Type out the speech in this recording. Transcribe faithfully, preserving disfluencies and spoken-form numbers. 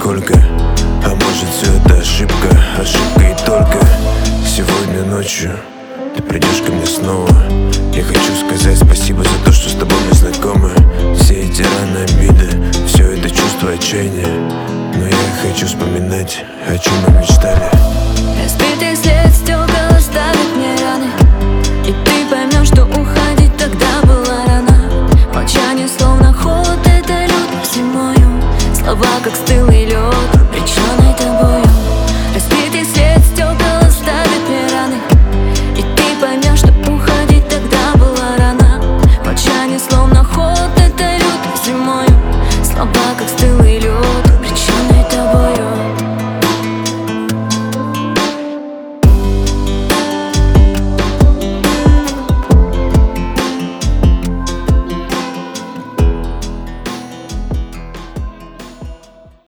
сколько. А может, все это ошибка, ошибка и только. Сегодня ночью ты придешь ко мне снова. Я хочу сказать спасибо за то, что с тобой мы знакомы. Все эти раны, обиды, все это чувство отчаяния. Но я хочу вспоминать, о чем мы мечтали. Разбитый след стер